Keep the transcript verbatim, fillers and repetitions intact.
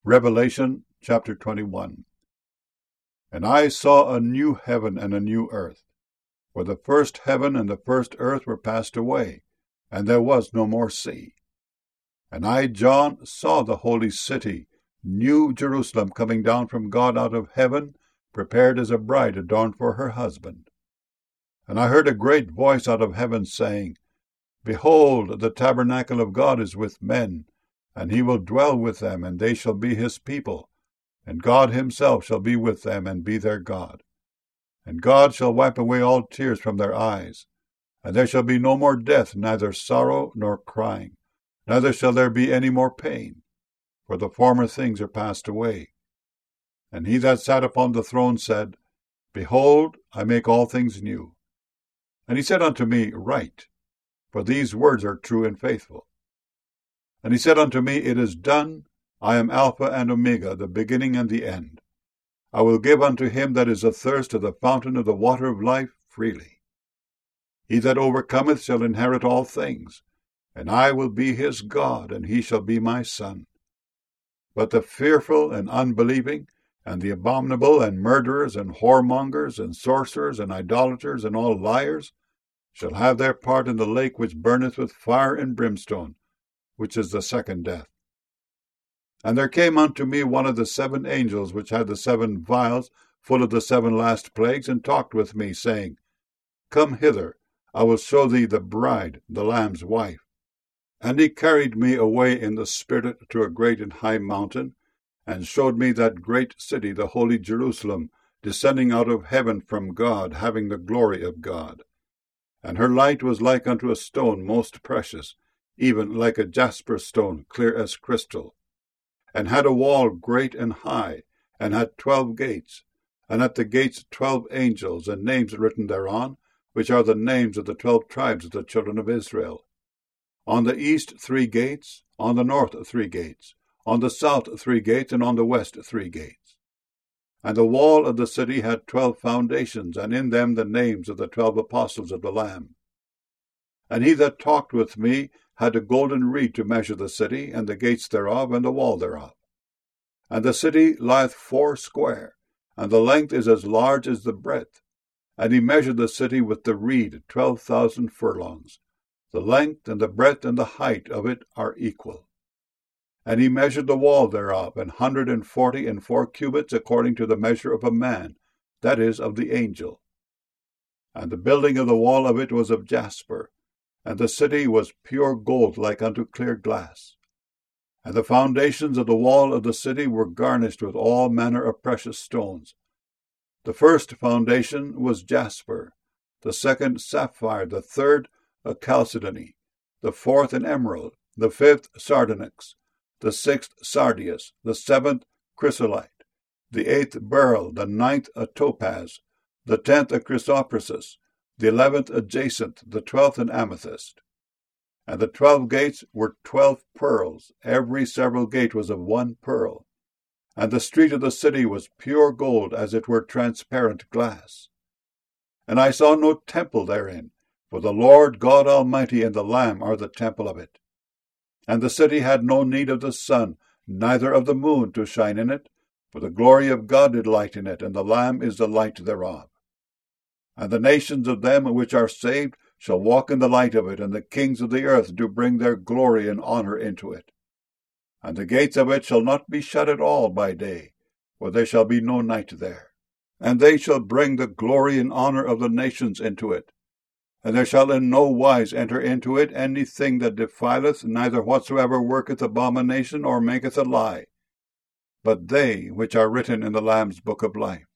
Revelation chapter twenty-one. And I saw a new heaven and a new earth, for the first heaven and the first earth were passed away, and there was no more sea. And I, John, saw the holy city, New Jerusalem, coming down from God out of heaven, prepared as a bride adorned for her husband. And I heard a great voice out of heaven saying, Behold, the tabernacle of God is with men, and he will dwell with them, and they shall be his people, and God himself shall be with them and be their God. And God shall wipe away all tears from their eyes, and there shall be no more death, neither sorrow nor crying, neither shall there be any more pain, for the former things are passed away. And he that sat upon the throne said, Behold, I make all things new. And he said unto me, Write, for these words are true and faithful. And he said unto me, It is done. I am Alpha and Omega, the beginning and the end. I will give unto him that is athirst of the fountain of the water of life freely. He that overcometh shall inherit all things, and I will be his God, and he shall be my son. But the fearful and unbelieving, and the abominable, and murderers, and whoremongers, and sorcerers, and idolaters, and all liars, shall have their part in the lake which burneth with fire and brimstone, which is the second death. And there came unto me one of the seven angels which had the seven vials full of the seven last plagues, and talked with me, saying, Come hither, I will show thee the bride, the Lamb's wife. And he carried me away in the Spirit to a great and high mountain, and showed me that great city, the holy Jerusalem, descending out of heaven from God, having the glory of God. And her light was like unto a stone most precious, even like a jasper stone, clear as crystal, and had a wall great and high, and had twelve gates, and at the gates twelve angels, and names written thereon, which are the names of the twelve tribes of the children of Israel. On the east three gates, on the north three gates, on the south three gates, and on the west three gates. And the wall of the city had twelve foundations, and in them the names of the twelve apostles of the Lamb. And he that talked with me had a golden reed to measure the city, and the gates thereof, and the wall thereof. And the city lieth four square, and the length is as large as the breadth. And he measured the city with the reed twelve thousand furlongs. The length and the breadth and the height of it are equal. And he measured the wall thereof, an hundred and forty and four cubits, according to the measure of a man, that is, of the angel. And the building of the wall of it was of jasper, and the city was pure gold like unto clear glass. And the foundations of the wall of the city were garnished with all manner of precious stones. The first foundation was jasper, the second sapphire, the third a chalcedony, the fourth an emerald, the fifth sardonyx, the sixth sardius, the seventh chrysolite, the eighth beryl, the ninth a topaz, the tenth a chrysoprasus, the eleventh a jacinth, the twelfth an amethyst. And the twelve gates were twelve pearls, every several gate was of one pearl. And the street of the city was pure gold, as it were transparent glass. And I saw no temple therein, for the Lord God Almighty and the Lamb are the temple of it. And the city had no need of the sun, neither of the moon to shine in it, for the glory of God did lighten it, and the Lamb is the light thereof. And the nations of them which are saved shall walk in the light of it, and the kings of the earth do bring their glory and honour into it. And the gates of it shall not be shut at all by day, for there shall be no night there. And they shall bring the glory and honour of the nations into it. And there shall in no wise enter into it anything that defileth, neither whatsoever worketh abomination or maketh a lie, but they which are written in the Lamb's book of life.